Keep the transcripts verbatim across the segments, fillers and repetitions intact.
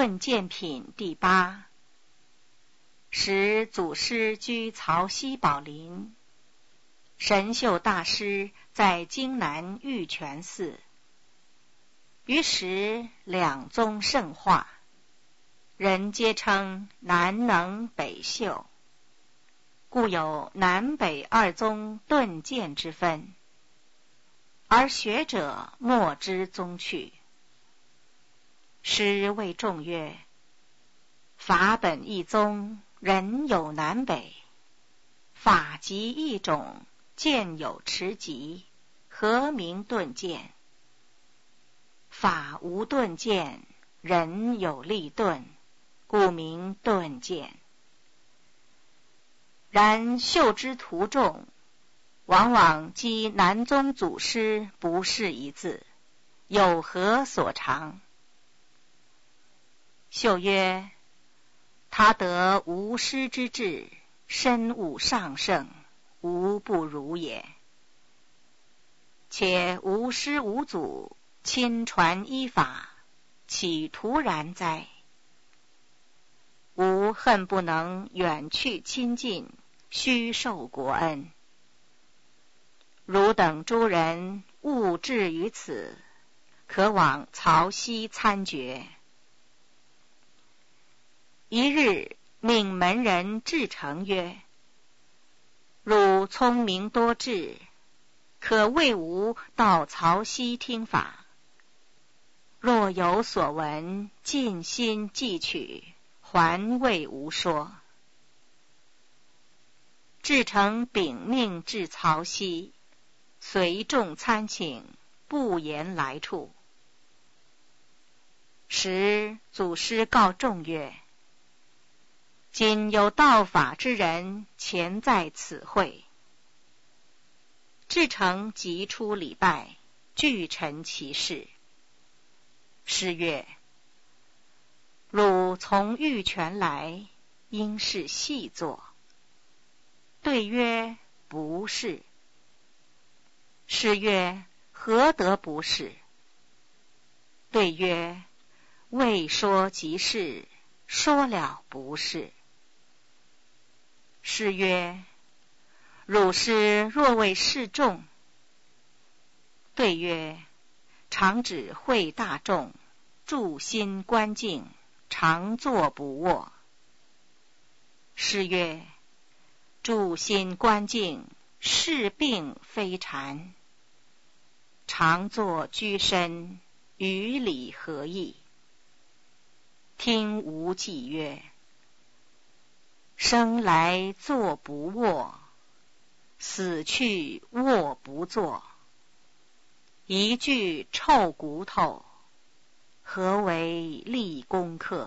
顿渐品第八。时祖师居曹溪宝林，神秀大师在京南玉泉寺。于时两宗盛化，人皆称南能北秀，故有南北二宗顿渐之分，而学者莫知宗趣。师谓众曰：法本一宗，人有南北，法即一种，渐有迟疾，何名顿渐？法无顿渐，人有立顿，故名顿渐。然秀之徒众，往往讥南宗祖师不是一字，有何所长？秀曰：他得无师之志，深悟上圣，无不如也。且无师无祖，亲传依法，岂徒然哉？吾恨不能远去亲近，虚受国恩。汝等诸人勿至于此，可往曹溪参决。一日，命门人至诚曰：汝聪明多智，可为吾到曹溪听法。若有所闻，尽心记取，还为吾说。至诚禀命至曹溪，随众参请，不言来处。时祖师告众曰：今有道法之人前在此会。至诚即出礼拜，具陈其事。师曰：汝从玉泉来，应是细作。对曰：不是。师曰：何得不是？对曰：未说即是，说了不是。师曰：汝师若为示众？对曰：常指会大众，助心观静，常坐不卧。师曰：助心观静，是病非禅。常坐居身，与理何异？听吾记曰：生来坐不卧，死去卧不坐。一具臭骨头，何为立功课？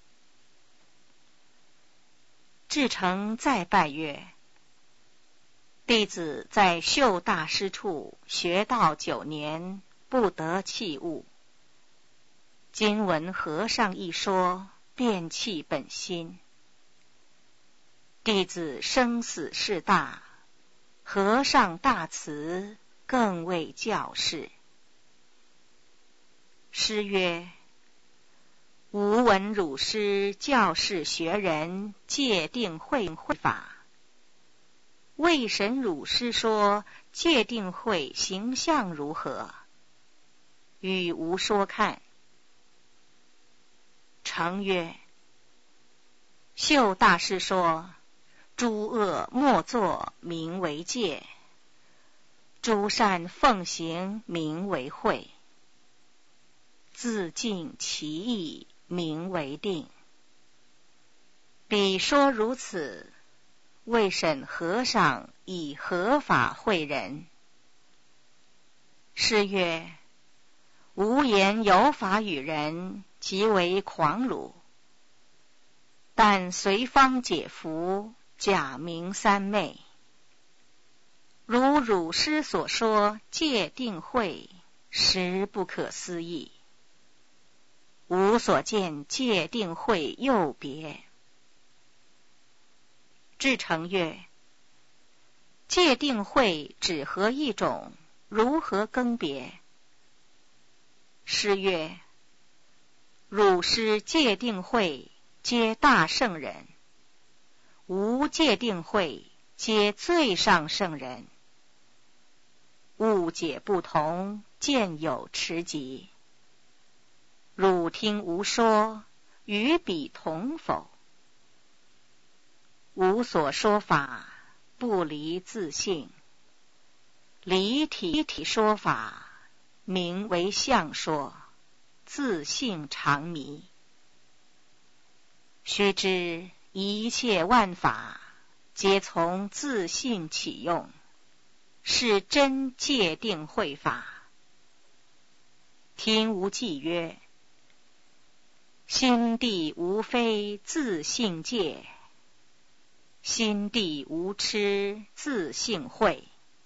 至诚再拜曰：弟子在秀大师处学道九年，不得器物。今闻和尚一说，便弃本心。弟子生死事大，和尚大慈，更为教示。师曰：吾闻汝师教示学人戒定慧慧法，为神汝师说戒定慧形象如何？与吾说看。诚曰：秀大师说，诸恶莫作，名为戒；诸善奉行，名为慧；自尽其意，名为定。彼说如此，为审和尚以何法会人？师曰：无言有法与人，即为狂辱。但随方解服，假名三昧。如汝师所说戒定慧，实不可思议。吾所见戒定慧又别。至诚曰：戒定慧只合一种，如何更别？师曰： 汝师戒定慧，皆大圣人；无戒定慧，皆最上圣人。误解不同，见有持疾。汝听吾说，与彼同否？吾所说法，不离自性。离体体说法，名为相说，自性常迷。须知一切万法，皆从自性起用，是真戒定慧法。听吾记曰：心地无非自性戒，心地无痴自性慧，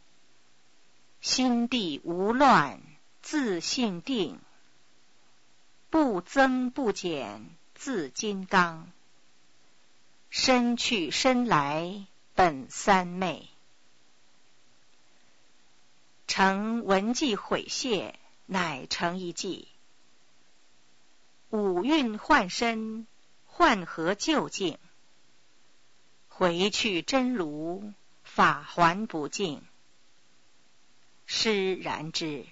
心地无乱自性定，不增不减自金刚，身去身来本三昧。成文记毁谢，乃成一计。五蕴换身，换合究竟，回去真如，法还不净。师然之。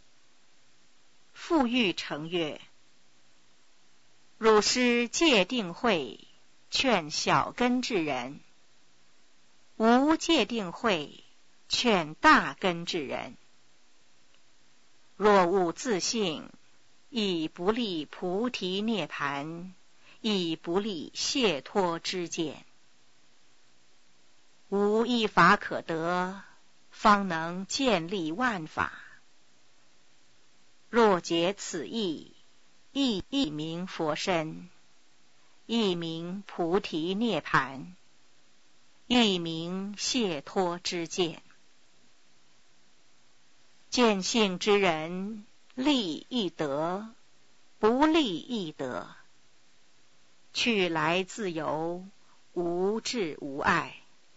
复欲成曰：汝师戒定慧，劝小根之人；无戒定慧，劝大根之人。若悟自性，亦不立菩提涅盘，亦不立解脱之见。无一法可得，方能建立万法。若解此义，亦亦名佛身，亦名菩提涅盘，亦名解脱之见。见性之人，立亦得，不立亦得。去来自由，无滞无碍。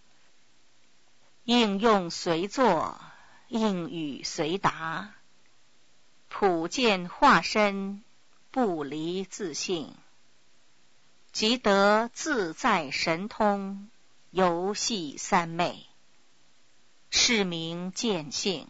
应用随作，应语随答。普见化身，不离自性，即得自在神通，游戏三昧，是名见性。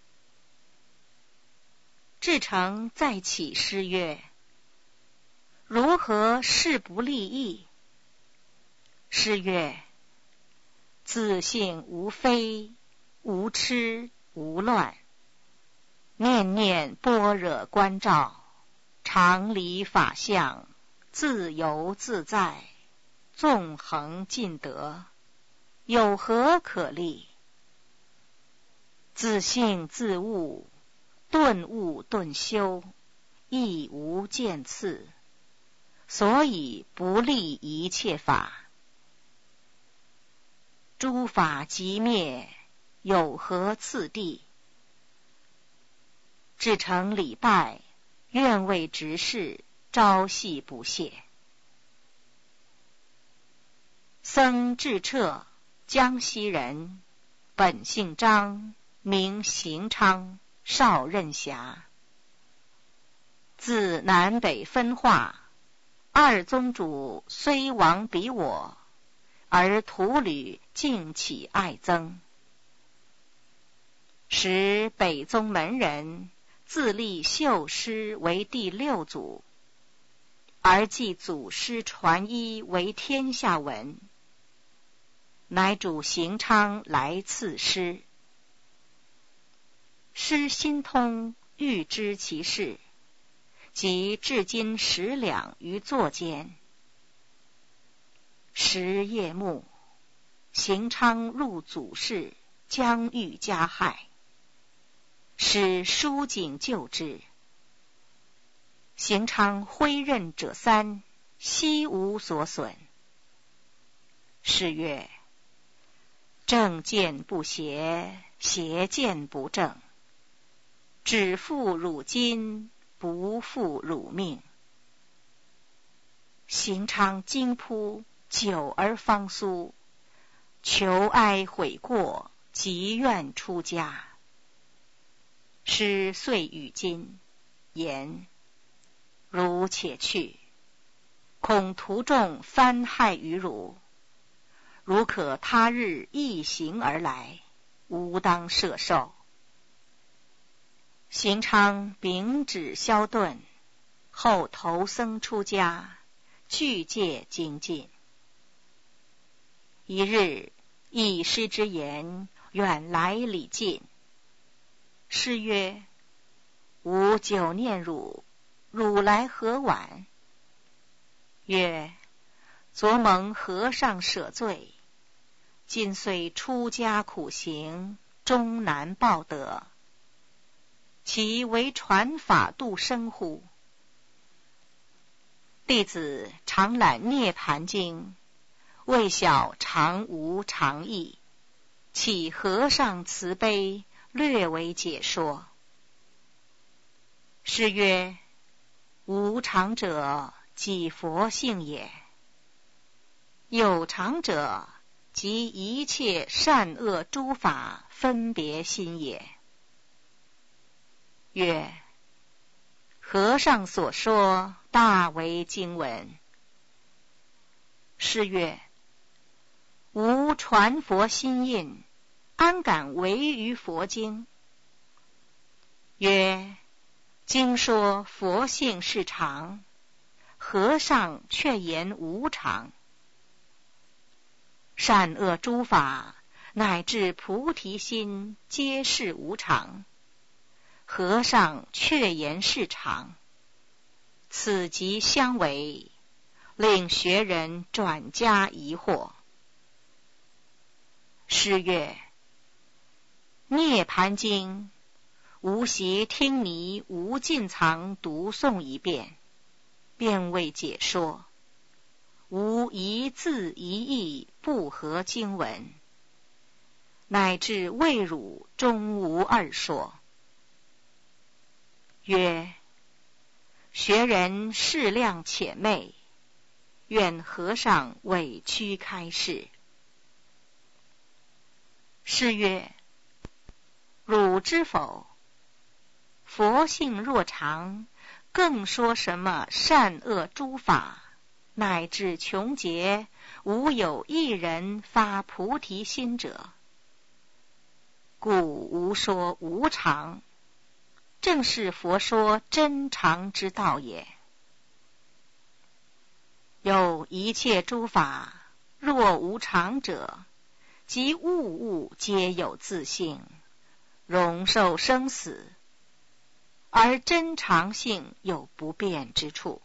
至诚再起诗曰：如何是不立意？诗曰：自性无非，无痴无乱，念念般若观照，常离法相，自由自在，纵横尽得，有何可立？自性自悟，顿悟顿修，亦无见次，所以不立一切法。诸法即灭，有何次第？至诚礼拜，愿为执事，朝夕不懈。僧智彻，江西人，本姓张，名行昌，少任侠。自南北分化，二宗主虽亡彼我，而徒侣竟起爱憎。时北宗门人自立秀师为第六祖，而继祖师传衣为天下闻，乃主行昌来赐师。师心通，欲知其事，即至今十两于座间。时夜暮，行昌入祖室，将欲加害，使书警救之。行昌挥刃者三，悉无所损。是曰：正见不邪，邪见不正，只负汝今，不负汝命。行昌惊扑，久而方苏，求哀悔过，即愿出家。师遂与今言： 汝且去，恐途中翻害于汝。如可他日一行而来，吾当摄受。”行昌秉旨萧顿，后投僧出家，具戒精进。一日，一师之言，远来礼近。师曰：“吾久念汝，汝来何晚？”曰：“昨蒙和尚舍罪，今虽出家苦行，终难报得。其为传法度生乎？弟子常览《涅盘经》，未晓常无常意，乞和尚慈悲，略为解说。”师曰：“无常者，即佛性也；有常者，即一切善恶诸法分别心也。”曰：“和尚所说，大为经文。”师曰：“吾传佛心印，安敢违于佛经？”曰：“经说佛性是常，和尚却言无常。善恶诸法，乃至菩提心，皆是无常。和尚却言是常，此即相违，令学人转加疑惑。”师曰：“涅盘经，吾习听尼无尽藏读诵一遍，便为解说，无一字一义不合经文，乃至未汝终无二说。”曰：“学人适量浅昧，愿和尚委屈开示。”师曰：“汝知否？佛性若常，更说什么善恶诸法，乃至穷劫，无有一人发菩提心者。故无说无常，正是佛说真常之道也。有一切诸法，若无常者，即物物皆有自性，容受生死，而真常性有不变之处。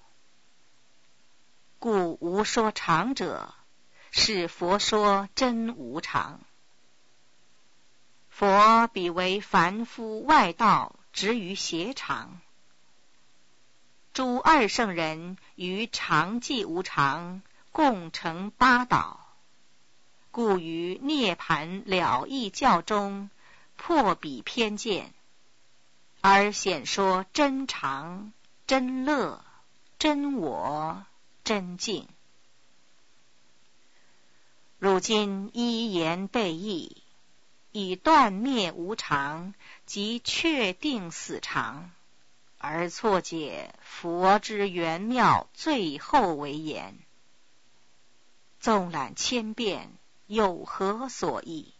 故无说常者，是佛说真无常。佛彼为凡夫外道，执于邪常。诸二圣人于常寂无常，共成八倒，故于涅盘了义教中破彼偏见，而显说真常、真乐、真我、真境。如今一言背义，以断灭无常及确定死常，而错解佛之圆妙最后为言。纵览千遍，有何所益？”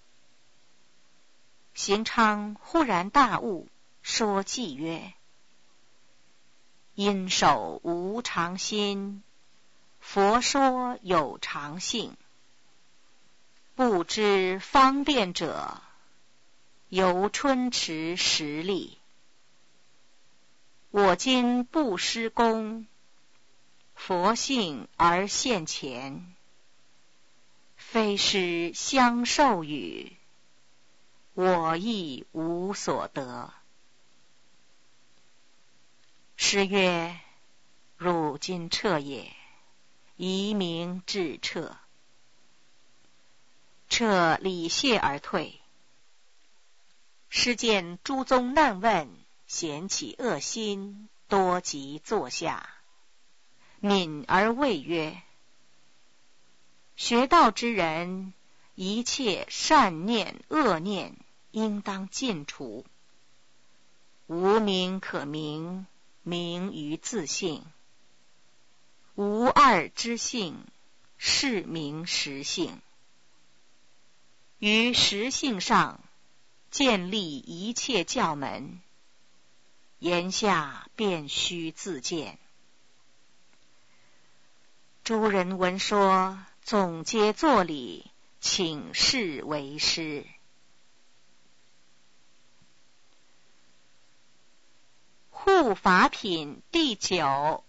行昌忽然大悟，说偈曰：“因守无常心，佛说有常性。不知方便者，由春池实力。我今不施功，佛性而现前，非师相授与，我亦无所得。”师曰：“汝今彻也，宜名至彻。”彻礼谢而退。师见诸宗难问，咸起恶心，多即坐下，泯而谓曰：“学道之人，一切善念恶念，应当尽除。无名可名， 名于自性。无二之性，是名实性。于实性上建立一切教门，言下便须自见。诸人闻说，总皆作礼，请示为师。护法品第九。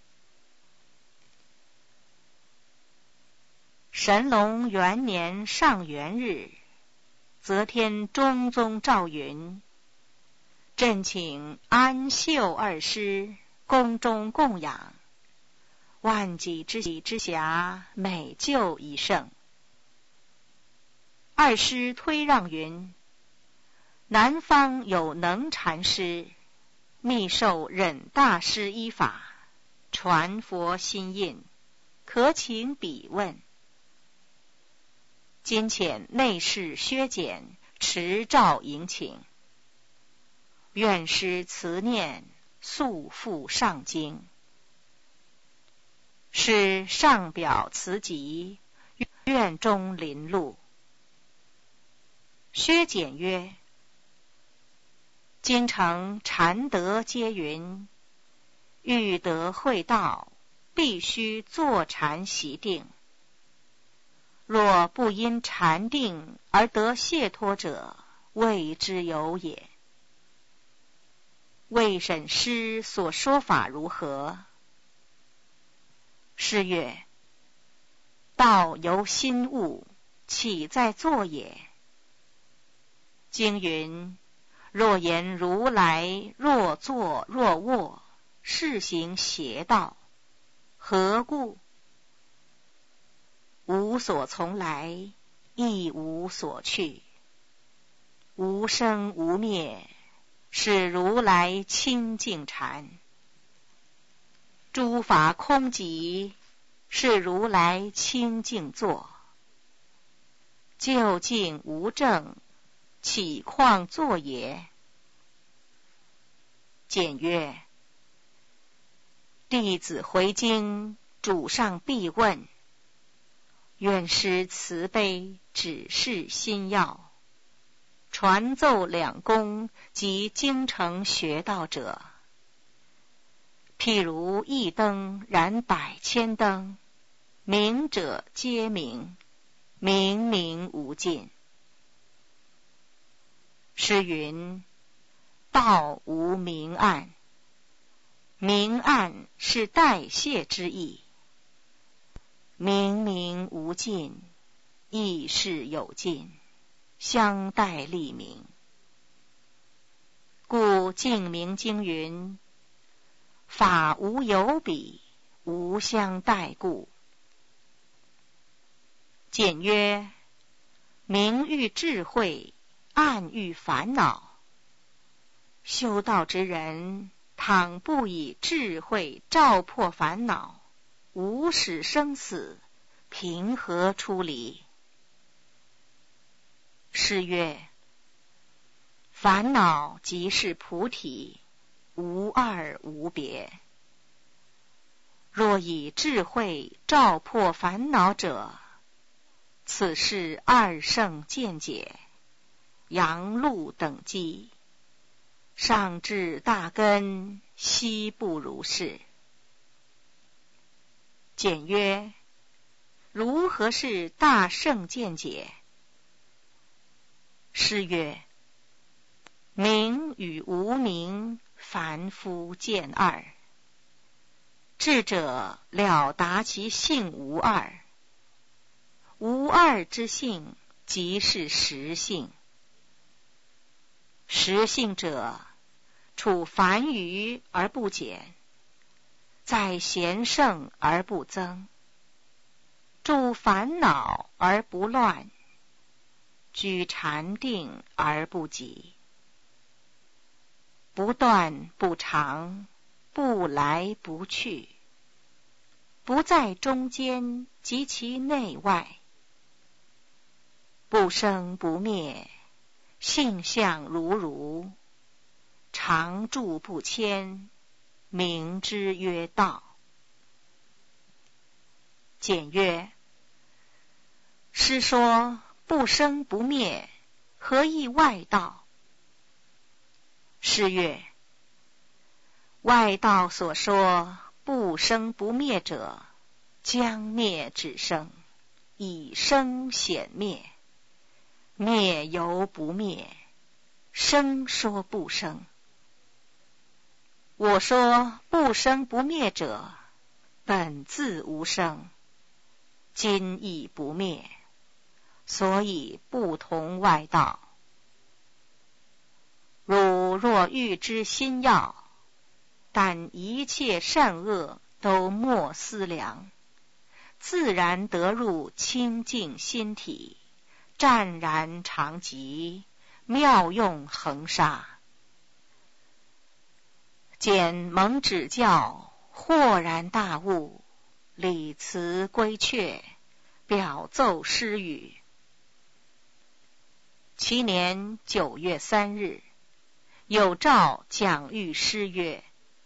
神龙元年上元日，则天中宗诏云：朕请安秀二师宫中供养，万己之喜之暇，每就一胜。二师推让云：南方有能禅师，密授忍大师依法，传佛心印，可请彼问。今遣内侍薛简持诏迎请，愿师慈念，速赴上京。是上表辞疾，院中临路。薛简曰：今承禅德皆云，欲得会道，必须坐禅习定。若不因禅定而得解脱者，谓之有也。魏审师所说法如何？师曰：道由心悟，岂在坐也？经云：若言如来若坐若卧，是行邪道。何故？无所从来，亦无所去，无生无灭，是如来清净禅。诸法空寂，是如来清净坐。究竟无证，岂况坐也？简曰：弟子回京，主上必问，愿师慈悲，指示心要，传奏两宫及京城学道者。譬如一灯燃百千灯，明者皆明，明明无尽。诗云：道无明暗，明暗是代谢之意。明明无尽，亦是有尽，相待立明。故净明经云：法无有比，无相待故。简曰：明喻智慧，暗喻烦恼。修道之人，倘不以智慧照破烦恼，无始生死，凭何出离？诗曰：烦恼即是菩提，无二无别。若以智慧照破烦恼者，此是二圣见解，阳路等机，上至大根，悉不如是。简曰：如何是大圣见解？诗曰：明与无明，凡夫见二。智者了达其性无二，无二之性，即是实性。实性者，处凡愚而不减，在贤圣而不增，住烦恼而不乱，居禅定而不急，不断不长，不来不去，不在中间及其内外，不生不灭，性相如如，常住不迁， 名之曰道。简曰：师说不生不灭，何以外道？诗曰：外道所说不生不灭者，将灭止生，以生显灭，灭犹不灭，生说不生。我说不生不灭者，本自无生，今亦不灭，所以不同外道。汝若欲知心要，但一切善恶都莫思量，自然得入清净心体，湛然常寂，妙用恒沙。简蒙指教，豁然大悟，理辞规阙，表奏诗语。其年九月三日，有诏讲谕师曰：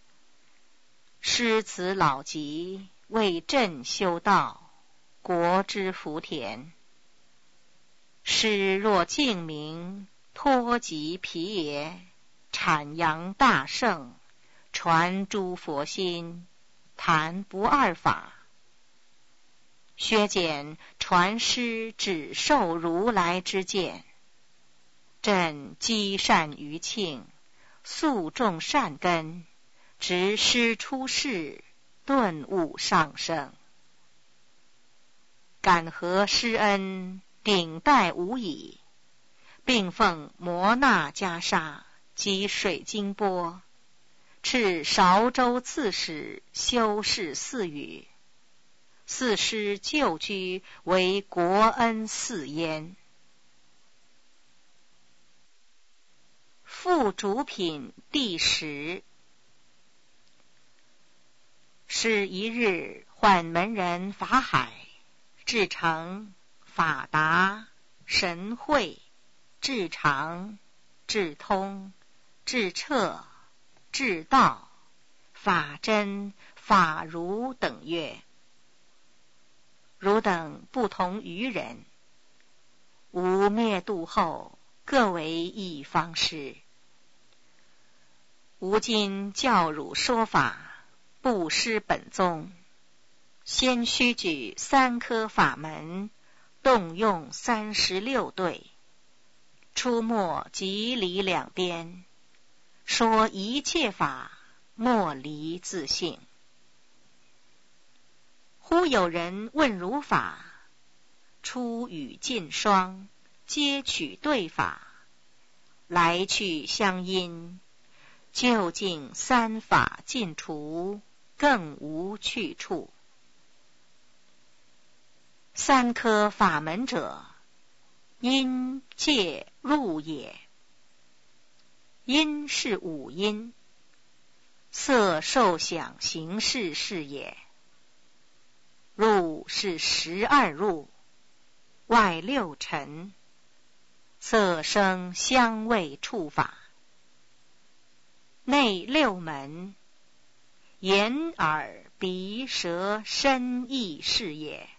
师此老疾，为朕修道，国之福田。师若敬明，脱疾皮也，阐扬大圣，传诸佛心，谈不二法。薛简传师只受如来之见，朕积善于庆，素种善根，直师出世，顿悟上升。感何师恩，顶戴无已，并奉摩那袈裟及水晶钵，敕韶州刺史修饰寺宇，四师旧居为国恩寺焉。副主品第十。是一日，唤门人法海、至诚、法达、神会、至常、至通、至彻、至道、法真、法如等曰：汝等不同于人，吾灭度后，各为一方师。吾今教汝说法，不失本宗，先须举三科法门，动用三十六对，出没即离两边，说一切法，莫离自性。忽有人问汝法，出语尽双，皆取对法，来去相因，究竟三法尽除，更无去处。三科法门者，因界入也。因是五阴，色受想行识是也。入是十二入，外六尘，色声香味触法。内六门，眼耳鼻舌身意是也。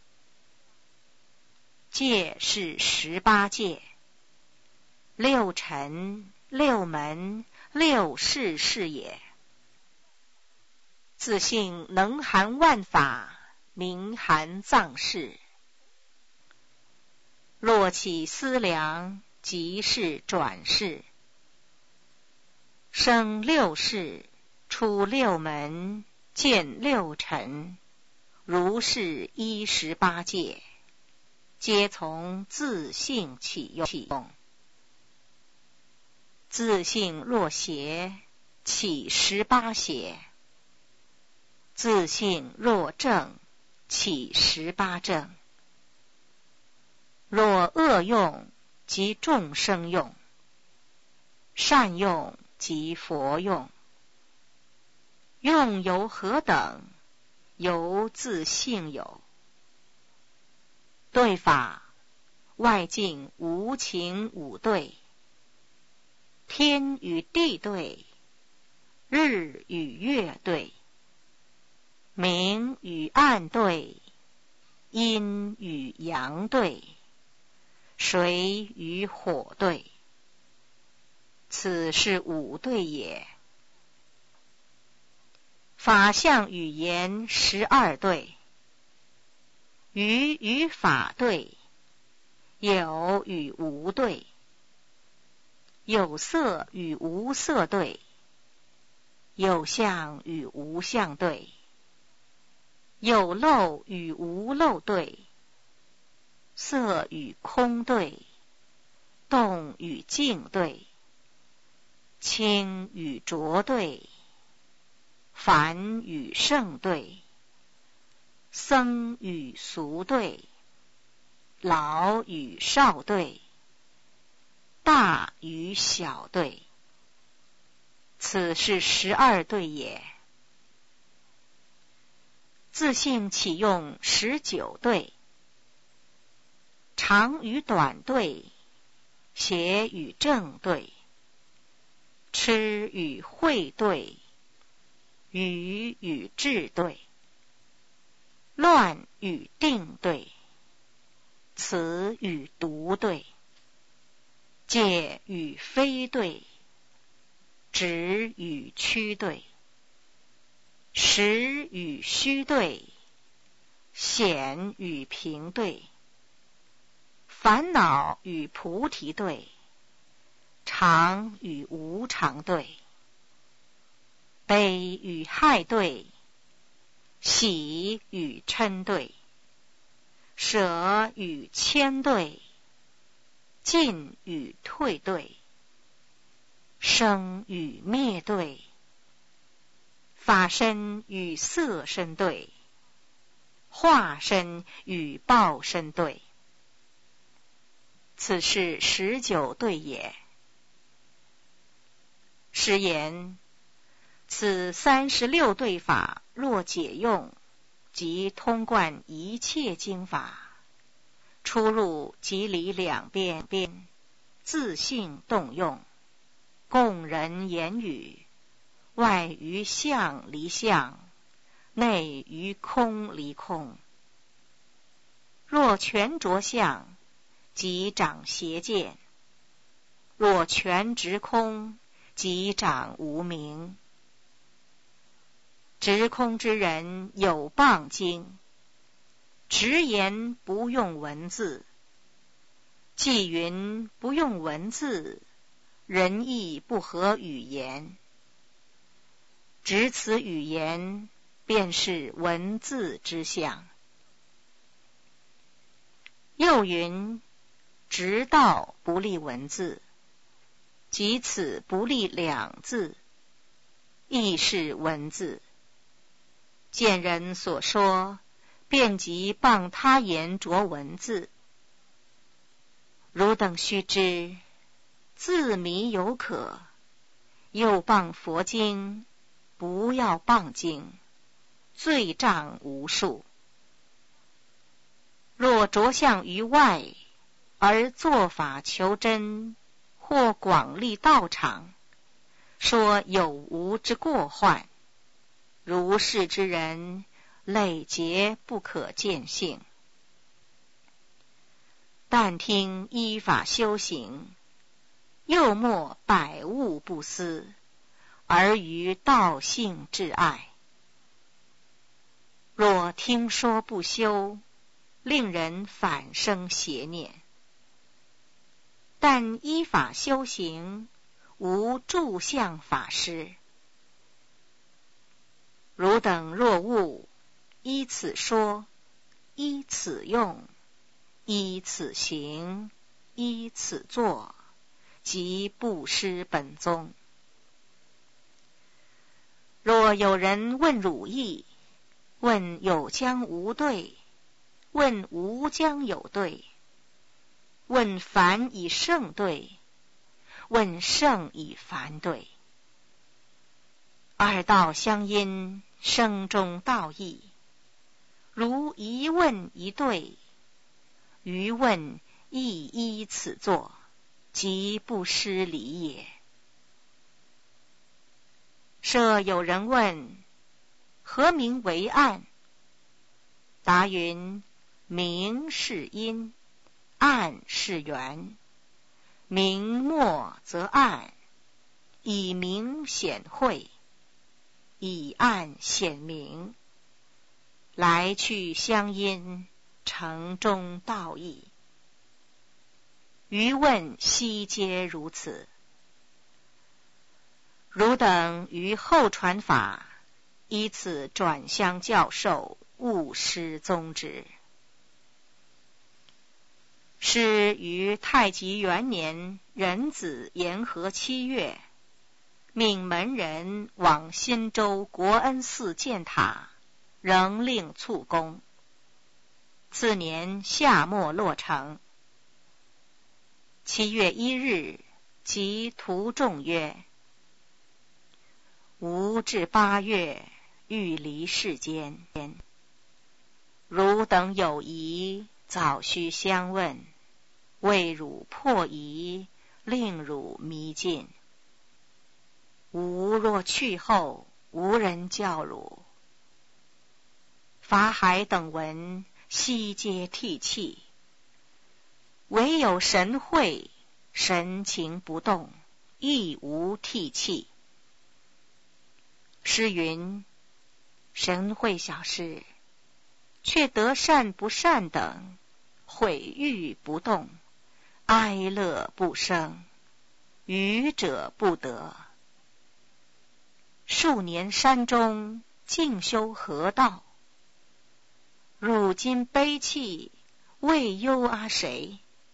界是十八界，六尘六门六事是也。自性能含万法，名含藏识。若起思量，即是转世。生六世，出六门，见六尘，如是一十八界，皆从自性起用。自性若邪，起十八邪；自性若正，起十八正。若恶用，即众生用；善用，即佛用。用由何等？由自性有。对法，外境无情五对，天与地对， 日与月对，明与暗对，阴与阳对，水与火对，此是五对也。法相与言十二对，于与法对，有与无对，有色与无色对，有相与无相对，有漏与无漏对，色与空对，动与静对，清与浊对，凡与圣对，僧与俗对，老与少对，大与小对，此是十二对也。自性起用十九对，长与短对，邪与正对，痴与慧对，愚与智对，乱与定对，词与读对，戒与非对，直与曲对，实与虚对，显与平对，烦恼与菩提对，常与无常对，悲与害对，喜与嗔对，舍与谦对，进与退对，生与灭对，法身与色身对，化身与报身对，此是十九对也。是言此三十六对法若解用，即通贯一切经法，出入即离两边边，自性动用，供人言语，外于相离相，内于空离空。若全着相，即长邪见；若全执空，即长无明。执空之人有谤经，直言不用文字，既云不用文字，人意不合语言，执此语言，便是文字之相。又云直道不立文字，即此不立两字，亦是文字。见人所说，便即谤他言着文字。汝等须知，自迷有可，又谤佛经，不要谤经，罪障无数。若着相于外，而作法求真，或广立道场，说有无之过患，如是之人，累劫不可见性。但听依法修行，又莫百物不思，而于道性至爱。若听说不修，令人反生邪念。但依法修行，无住相法师。汝等若悟，依此说，依此用，依此行，依此作，即不失本宗。若有人问汝意，问有将无对，问无将有对，问凡以圣对，问圣以凡对，二道相因，生中道义。如一问一对，余问亦依此作，即不失礼也。 设有人问：何名为暗？答云：明是阴，暗是圆。明没则暗，以明显晦，以暗显明，来去相因，诚中道义。余问悉皆如此。汝等于后传法，依此转相教授，勿失宗旨。是于太极元年壬子延和七月，命门人往新州国恩寺建塔，仍令促工。次年夏末落成。七月一日，即图众曰：吾至八月，欲离世间。汝等有疑，早须相问，为汝破疑，令汝迷尽。吾若去后，无人教汝。法海等闻，悉皆涕泣，唯有神会神情不动，亦无涕泣。诗云：神会小事，却得善不善等，毁誉不动，哀乐不生，愚者不得。数年山中，静修何道？汝今悲泣，为忧阿谁？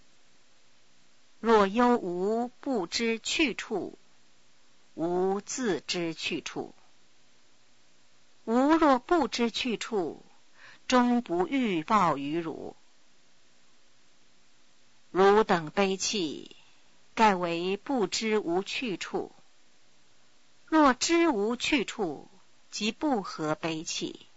若忧吾不知去处，吾自知去处。吾若不知去处，终不欲报于汝。汝等悲泣，盖为不知无去处。若知无去处，即不合悲泣。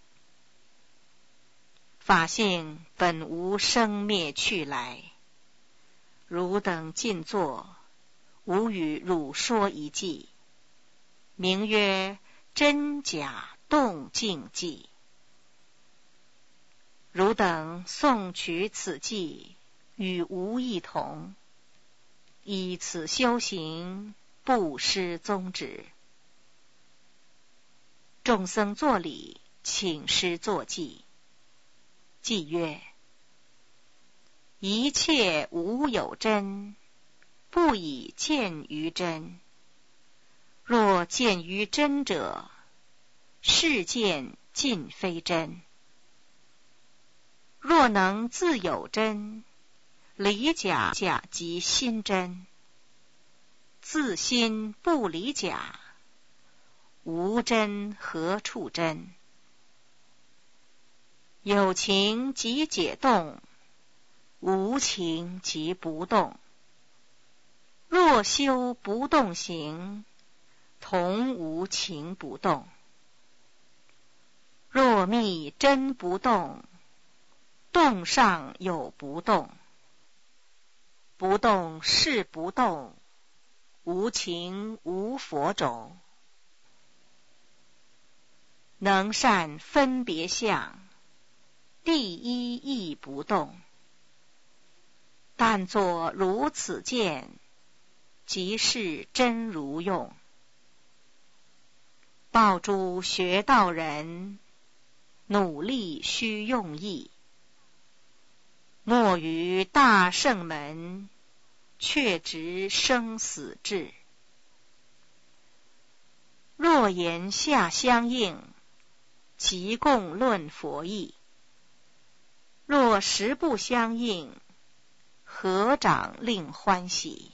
法性本无生灭去来，汝等静坐，吾与汝说一偈，名曰真假动静偈。汝等诵取此偈，与吾一同，以此修行，不失宗旨。众僧作礼，请师作偈。偈曰：一切无有真，不以见于真。若见于真者，是见尽非真。若能自有真，离假假即心真。自心不离假，无真何处真？有情即解动，无情即不动。若修不动行，同无情不动。若觅真不动，动上有不动。不动是不动，无情无佛种。能善分别相，第一亦不动。但作如此见，即是真如用。报诸学道人，努力须用意。莫于大圣门，却执生死志。若言下相应，即共论佛义。若实不相应，合掌令欢喜。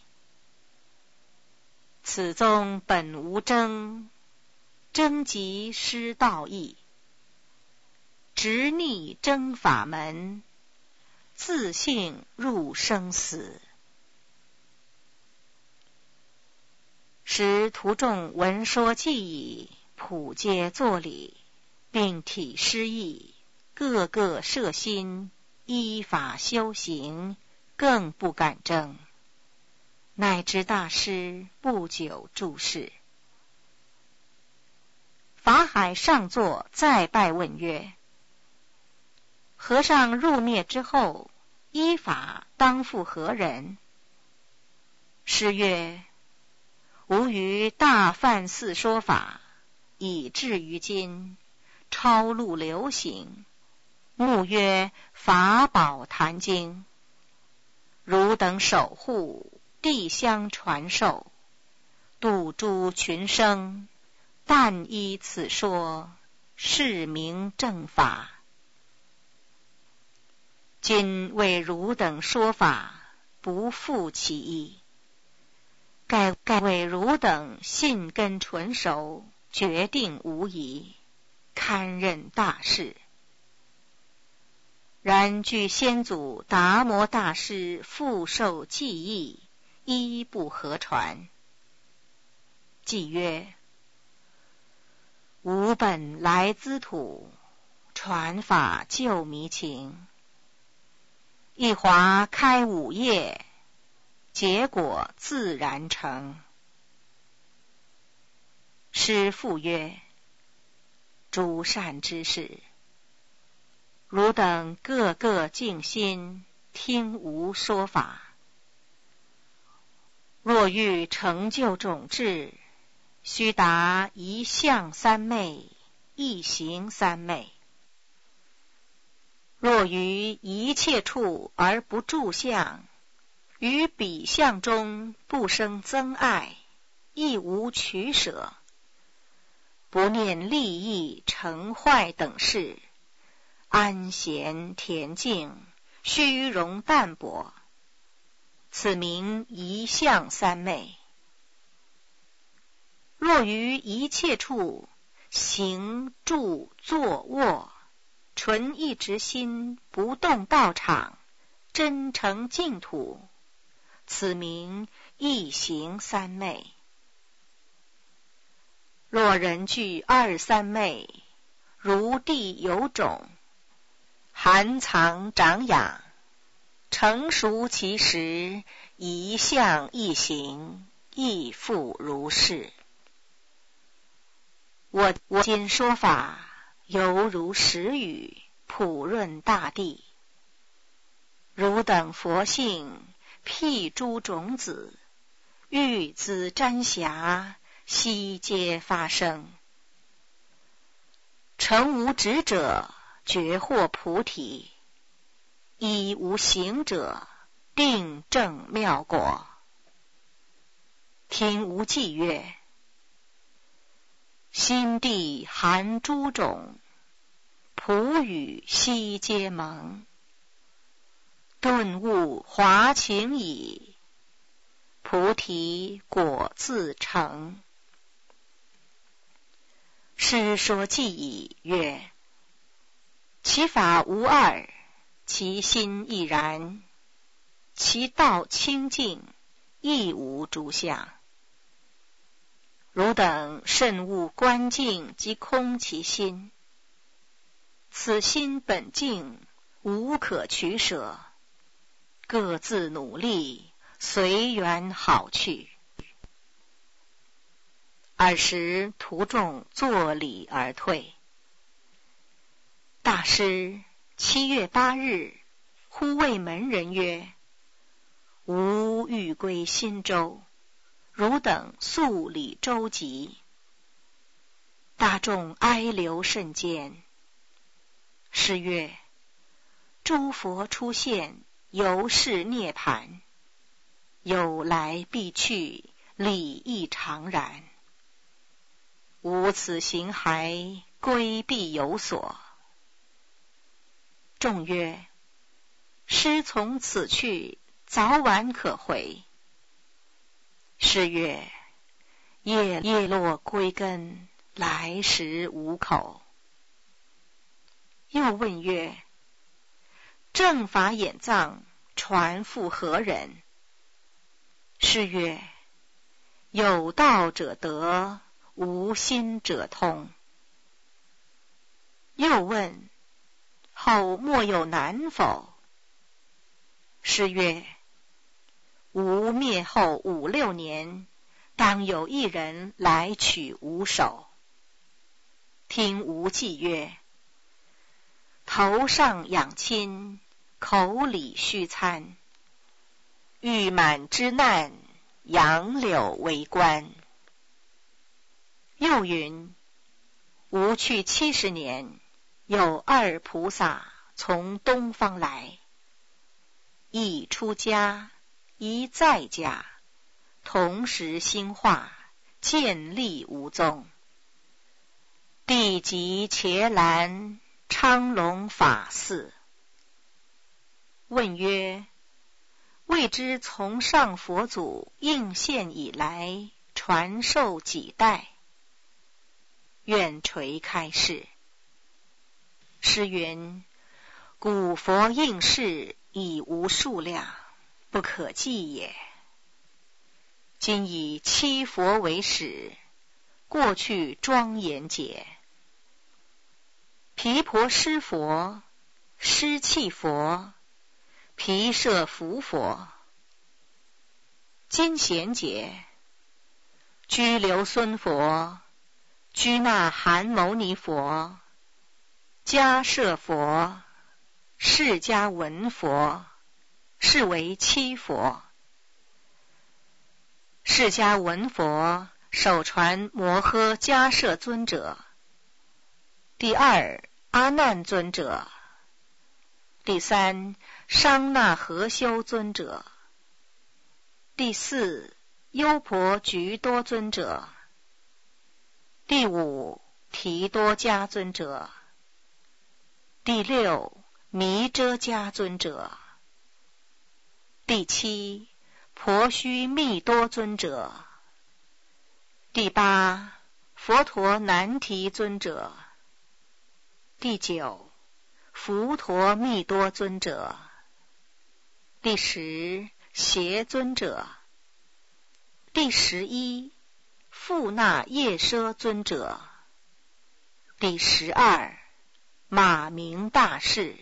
此宗本无争，争即失道义。执逆争法门，自性入生死。时徒众闻说偈已，普皆作礼，并体诗意，个个摄心，依法修行，更不敢争。乃知大师不久住世。 法海上座，再拜问曰：和尚入灭之后，依法当复何人？师曰：吾于大梵寺说法，以至于今，超录流行，目曰法宝坛经。汝等守护，地相传授，度诸群生，但依此说，是名正法。今为汝等说法，不负其意，盖盖为汝等信根纯熟，决定无疑，堪任大事。然据先祖达摩大师复授记忆，一不合传。记曰：吾本来兹土，传法救迷情。一华开五叶，结果自然成。师复曰：诸善知识，汝等个个静心，听吾说法。若欲成就种智，须达一相三昧，一行三昧。若于一切处而不住相，于彼相中不生憎爱，亦无取舍，不念利益成坏等事，安闲恬静，虚荣淡泊，此名一相三昧。若于一切处行住坐卧，纯一直心，不动道场，真诚净土，此名一行三昧。若人具二三昧，如地有种，含藏长养，成熟其时，一相一行，亦复如是。我我今说法，犹如时雨，普润大地。汝等佛性，辟诸种子，欲子沾霞，悉皆发生。诚无执者，决获菩提；依无行者，定正妙果。听无记曰：心地含诸种，普语悉皆蒙。顿悟华情矣，菩提果自成。师说记已曰：其法无二，其心亦然，其道清净，亦无诸相。汝等慎勿观境及空其心，此心本净，无可取舍，各自努力，随缘好去。尔时徒众作礼而退。大师七月八日，忽谓门人曰：吾欲归新州，汝等速礼周集。大众哀留甚坚。是曰：诸佛出现，由是涅盘，有来必去，理亦常然。吾此行骸，归必有所。众曰：师从此去，早晚可回。是曰：叶叶落归根，来时无口。又问曰：正法眼藏，传复何人？是曰：有道者得，无心者通。又问：后莫有难否？是曰：吾灭后五六年，当有一人来取吾手。 听无忌曰：头上养亲，口里须餐。欲满之难，杨柳为官。又云：吾去七十年，有二菩萨从东方来，一出家，一在家，同时兴化，建立无踪。地极伽蓝，昌隆法寺。问曰：未知从上佛祖应现以来，传授几代？愿垂开示。诗云：古佛应世，已无数量，不可计也。今以七佛为始，过去庄严解。毗婆尸佛、尸气佛、毗舍浮佛、金贤解、居留孙佛、居那含牟尼佛、迦摄佛、释迦文佛，是为七佛。释迦文佛首传摩诃迦摄尊者，第二阿难尊者，第三商那合修尊者，第四优婆菊多尊者，第五提多迦尊者，第六弥遮迦尊者，第七婆须密多尊者，第八佛陀难提尊者，第九浮陀密多尊者，第十邪尊者，第十一富那夜奢尊者，第十二马明大士，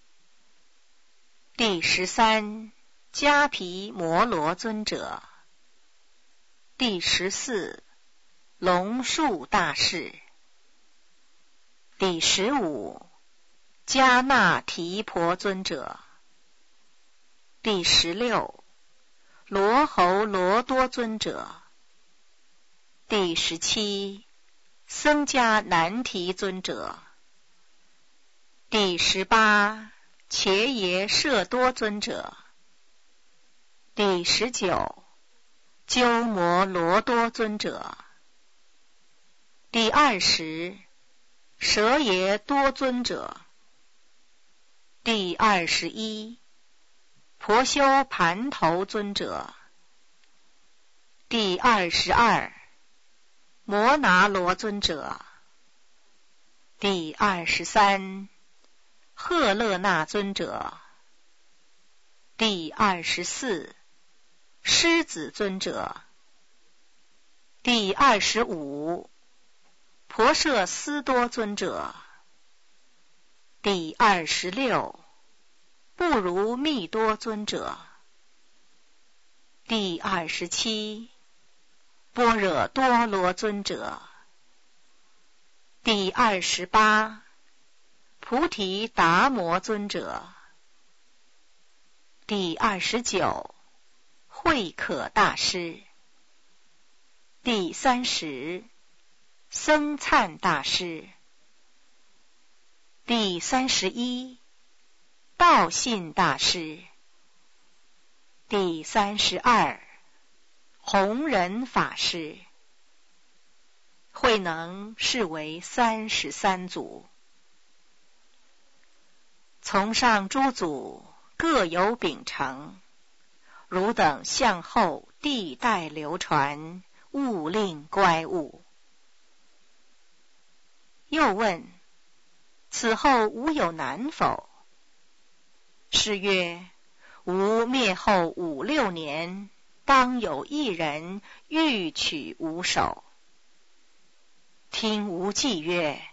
第十三迦毗摩罗尊者，第十四龙树大士，第十五迦那提婆尊者，第十六罗侯罗多尊者，第十七僧迦难提尊者，第十八伽耶舍多尊者，第十九鸠摩罗多尊者，第二十舍耶多尊者，第二十一婆修盘头尊者，第二十二摩那罗尊者，第二十三赫勒那尊者，第二十四狮子尊者，第二十五婆舍斯多尊者，第二十六不如密多尊者，第二十七般若多罗尊者，第二十八菩提达摩尊者，第二十九慧可大师，第三十僧璨大师，第三十一道信大师，第三十二弘忍法师。慧能是为三十三祖。从上诸祖各有秉承，汝等向后地代流传，勿令乖误。又问：此后吾有难否？是曰：吾灭后五六年，当有一人欲取吾手。听无忌曰：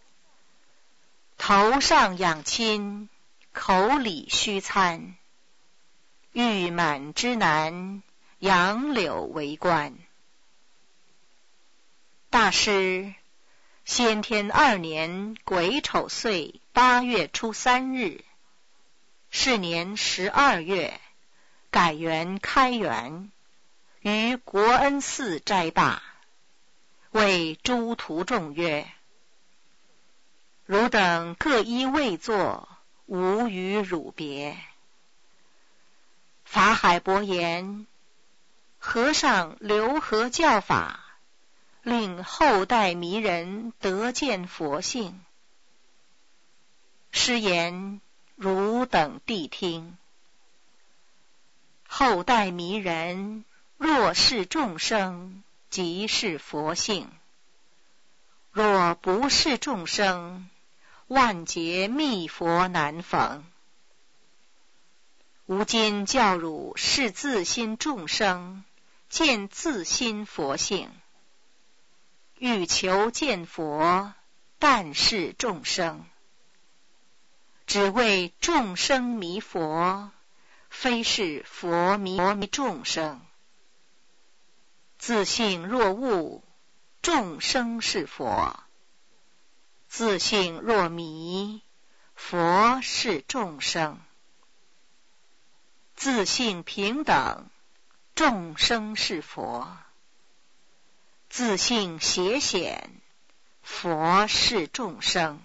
头上养亲，口里须餐。欲满之难，杨柳为官。大师， 先天二年癸丑岁八月初三日，是年十二月，改元开元，于国恩寺斋罢，谓诸徒众曰：汝等各依位坐，无与汝别。法海伯言：和尚留何教法，令后代迷人得见佛性？师言：汝等谛听。后代迷人，若是众生，即是佛性；若不是众生，万劫密佛难逢。吾今教汝是自心众生，见自心佛性。欲求见佛，但是众生。只为众生迷佛，非是佛迷众生。自性若悟，众生是佛；自性若迷，佛是众生。自性平等，众生是佛；自性邪显，佛是众生。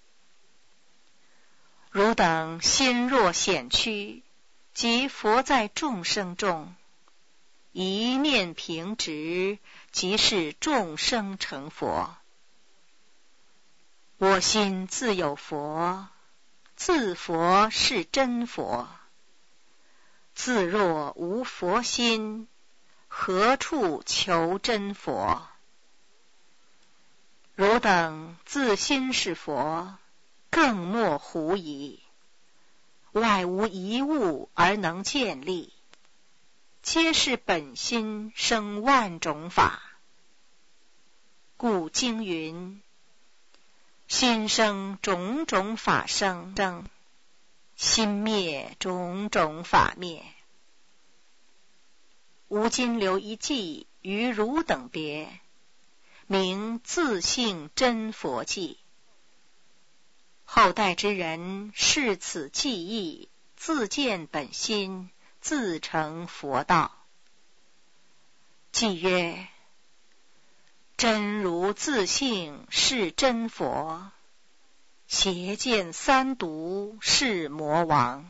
汝等心若显屈，即佛在众生中；一念平直，即是众生成佛。我心自有佛，自佛是真佛。自若无佛心，何处求真佛？汝等自心是佛，更莫狐疑。外无一物而能见立，皆是本心生万种法。故经云：心生种种法生，心灭种种法灭。吾今留一记于汝等别，名自性真佛记。后代之人视此记忆，自见本心，自成佛道。记曰：真如自性是真佛，邪见三毒是魔王。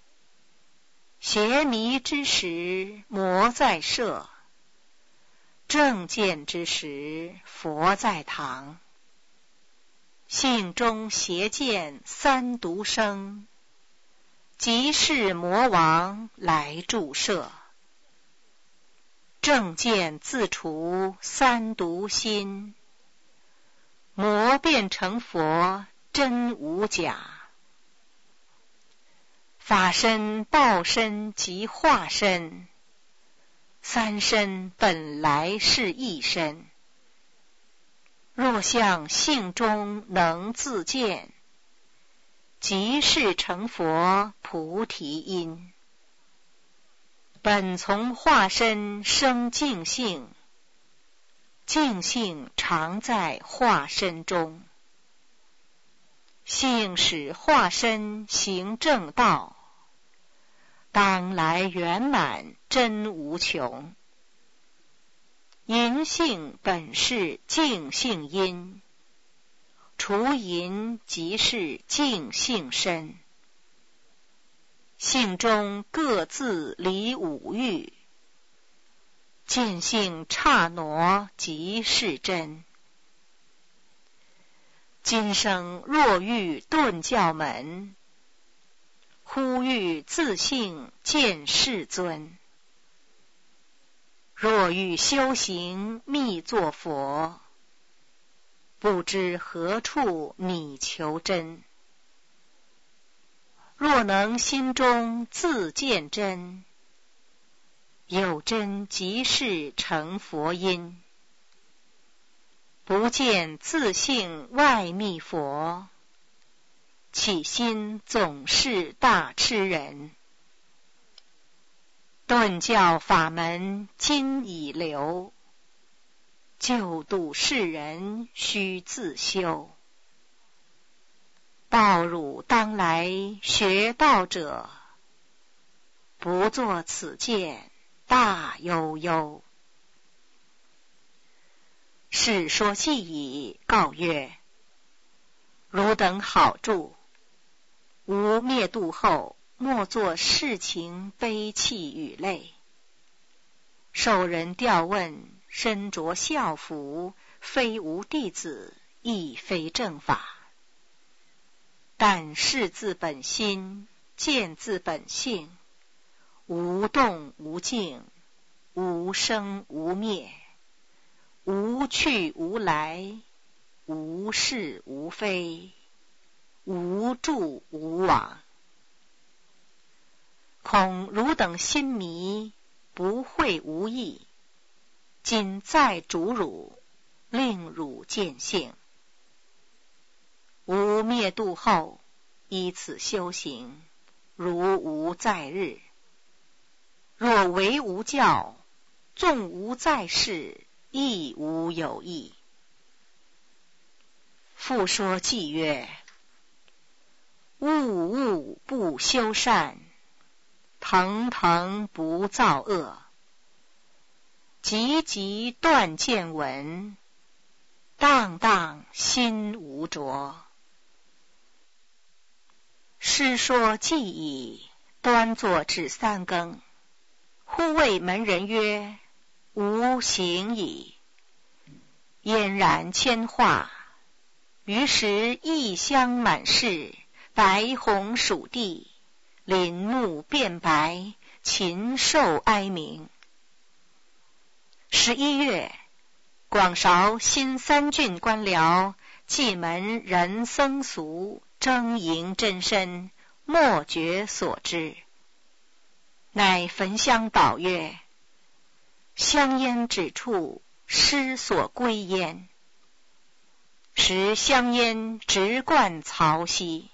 邪迷之时，魔在舍；正见之时，佛在堂。性中邪见三毒生，即是魔王来助摄。正见自除三毒心，魔变成佛，真无假。法身、报身及化身，三身本来是一身。若向性中能自见，即是成佛菩提因。本从化身生净性，净性常在化身中。性使化身行正道，当来圆满真无穷。淫性本是净性因，除淫即是净性身。性中各自离五欲，见性刹挪即是真。今生若遇顿教门，忽欲自性见世尊。若欲修行密作佛，不知何处你求真。若能心中自见真，有真即是成佛因。不见自性外密佛，起心总是大痴人。顿教法门今已流， 救度世人须自修。报汝当来学道者，不作此见，大悠悠。是说既已，告曰：汝等好住，吾灭度后，莫作世情悲泣与泪。受人调问，身着校服，非吾弟子，亦非正法。但事自本心，见自本性，无动无静，无生无灭，无去无来，无是无非，无住无往。恐汝等心迷，不会无益，今再主汝，令汝见性。吾灭度后，依此修行，如无在日。若为无教，纵无在世，亦无有益。复说偈曰：物物不修善，腾腾不造恶，急急断见闻，荡荡心无着。诗说偈已，端坐至三更。忽谓门人曰：吾行矣。嫣然千化，于是异香满室，白红属地，林木变白，禽兽哀鸣。十一月，广韶新三郡官僚，祭门人僧俗，争迎真身，莫觉所知。乃焚香祷曰：香烟指处，失所归焉。时香烟直贯曹溪。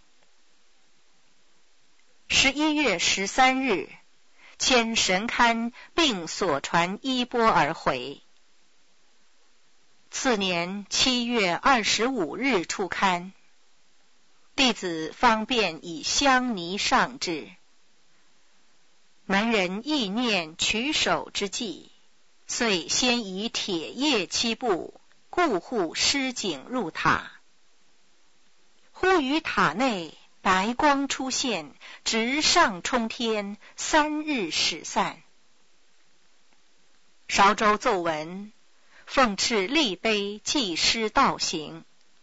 十一月十三日，牵神龛并所传衣钵而回。次年七月二十五日出刊，弟子方便以香泥上之。门人意念取手之际，遂先以铁叶七步，固护狮颈入塔。忽于塔内白光出现，直上冲天，三日始散。韶州奏闻，奉敕立碑祭师道行。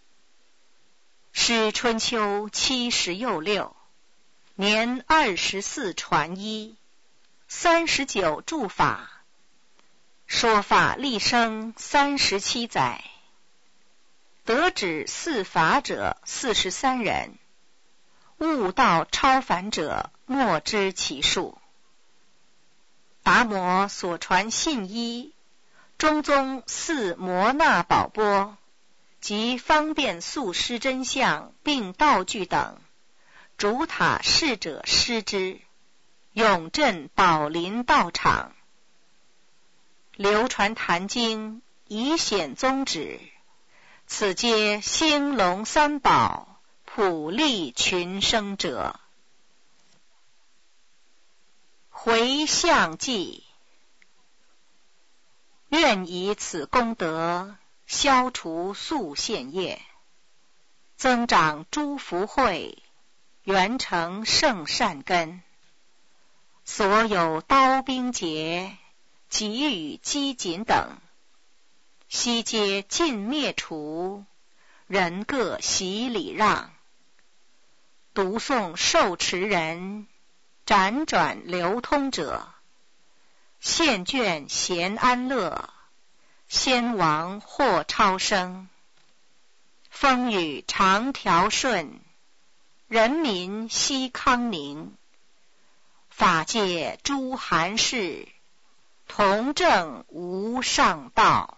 师春秋七十又六，年二十四传一，三十九著法，说法立生三十七载，得指四法者四十三人，悟道超凡者莫知其数。达摩所传信一，中宗四摩那宝钵及方便速施真相并道具等，主塔侍者施之，永镇宝林道场。流传坛经，以显宗旨，此皆兴隆三宝，普利群生者。回向偈。愿以此功德，消除宿现业，增长诸福慧，圆成圣善根。所有刀兵劫、给予饥馑等，悉皆尽灭除，人各喜礼让。读诵受持人，辗转流通者，现卷闲安乐，先王获超生。风雨常调顺，人民悉康宁。法界诸含事，同证无上道。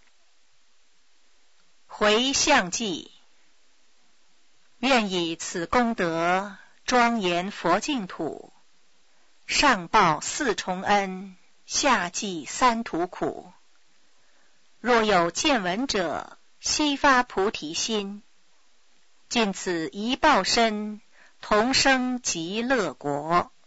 回向偈。愿以此功德，庄严佛净土，上报四重恩，下济三途苦。 若有见闻者，悉发菩提心，尽此一报身，同生极乐国。